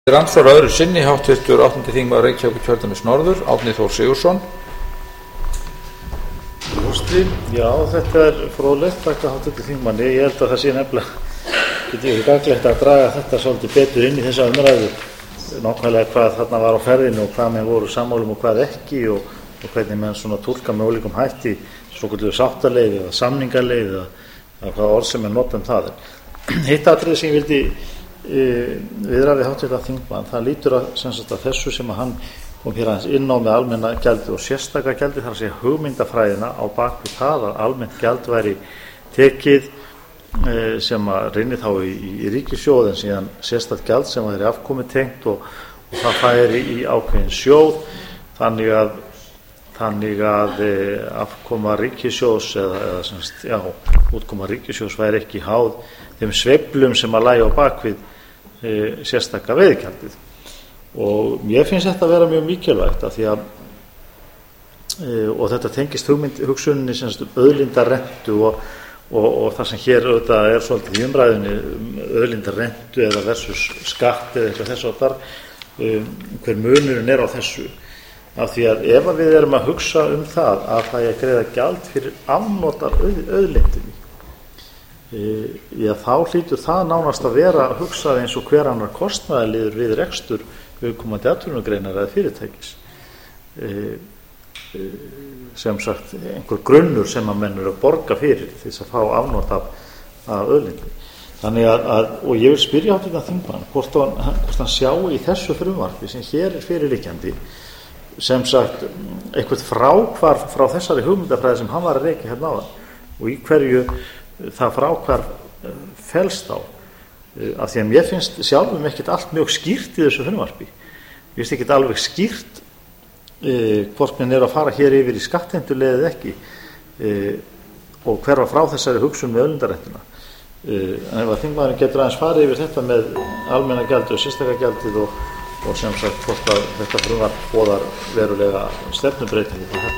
Andsvara öðru sinni háttvirtur 8. þingmaður Reykjavíkurkjördæmis norður Árni Þór Sigurðsson. Já, þetta fróðlegt, þakka háttvirtur þingmanni. Ég held að það sé nefnilega getið gagnlegt að draga þetta svolítið betur inn í þessa umræðu, nákvæmlega hvað þarna var á ferðinu og hvað menn voru sammálum og hvað ekki og hvernig menn svona túlka með ólíkum hætti svokölluðu sáttaleið eða samningaleið eða hvaða orð sem er notað það. Hitt atriði sem ég vildi viðræði háttvirtan þingmann, það lítur að þessu sem að hann kom hér aðeins inn á með almenna gjaldið og sérstaka gjaldið, þar að segja hugmyndafræðina á bakvið það að almennt gjald væri tekið sem að reyni þá í ríkissjóð en síðan sérstakt gjald sem væri afkomutengt og það færi í ákveðin sjóð þannig að afkoma ríkissjóðs eða útkoma ríkissjóðs væri ekki háð þeim sveiflum sem að lægja á bakvið sérstaka veiðigjaldið. Og mér finnst þetta að vera mjög mikilvægt af því að og þetta tengist hugsuninni auðlindarentu og það sem hér auðvitað er svolítið í umræðunni auðlindarentu eða versus skatt eða eitthvað þess að hver munurinn er á þessu, af því að ef við erum að hugsa það að það er að greiða gjald fyrir afnot af auðlindinni, þá hlýtur það nánast að vera að hugsa eins og hver annar kostnaðarliður við rekstur viðkomandi atvinnugreinar eða fyrirtækis, sem sagt einhver grunnur sem að menn eru að borga fyrir til þess að fá afnot af auðlindinni. Þannig að og ég vil spyrja háttvirtan þingmann hvort hann sjái í þessu frumvarpi sem hér er fyrirliggjandi sem sagt eitthvað fráhvarf frá þessari hugmyndafræði sem hann var að rekja hérna áðan og í hverju það fráhvarf felst á, af því að mér finnst sjálfum ekkert allt mjög skýrt í þessu frumvarpi. Mér finnst ekkert alveg skýrt hvort menn er að fara hér yfir í skattheimtuleið eða ekki og hverfa frá þessari hugsun með auðlindarentuna. En ef að þingmaðurinn getur aðeins farið yfir þetta með almenna gjaldið og sérstaka gjaldið og sem sagt hvort að þetta frumvarp boðar verulega stefnubreytingu, þá þetta